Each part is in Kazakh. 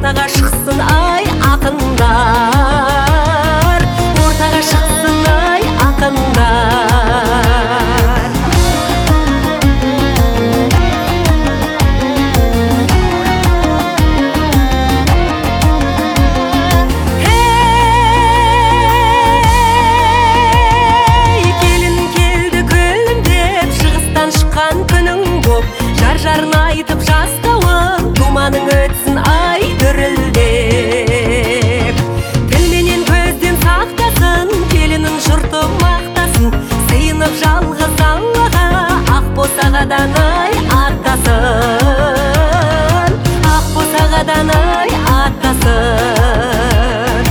ортаға шықсын ай ақындар, ортаға шықсын ай ақындар. Ей, келін келді күлімдеп, шығыстан шыққан күнің боп, жар-жарын айтып жастауын, думаның өтсін ай дүрілдеп. Тілменен көзден сақтасын, келінің жұрты мақтасын, сыйынып жалғыз Аллаға, ақ босағадан ай аттасын, ақ босағадан ай аттасын.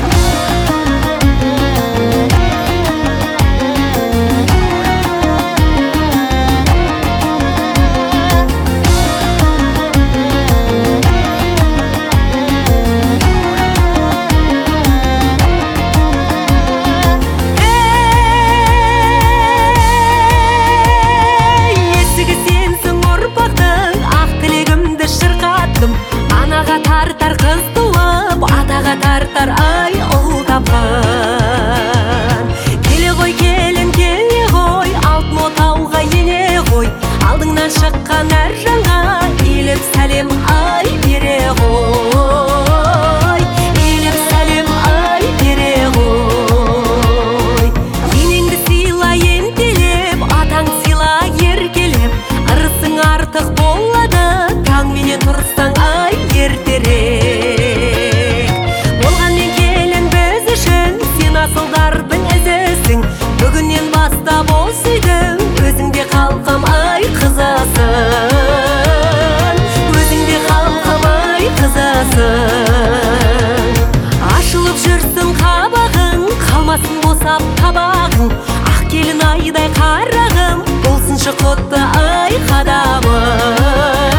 Анаға тартар қыз туып, атаға тартар ай ұл тапқан. Келе ғой келін келе ғой, алтын отауға ене ғой, алдыңнан шыққан әр жанға иіліп сәлем ай бере ғой, иіліп сәлем ай бере ғой. Енеңді сыйла ентелеп, атаң сыйла еркелеп, ырысың артық болады, таңменен тұрсаң ай ертерек. Болғанмен келін біз үшін, сен асылдардың ізісің, бүгіннен бастап осы үйдің өзіңде қалқам ай қызасың, өзіңде қалқам ай қызасың. Ашылып жүрсін қабағың, қалмасын босап табағың, ақ келін айдай қарағым, болсыншы құтты ай қадамың.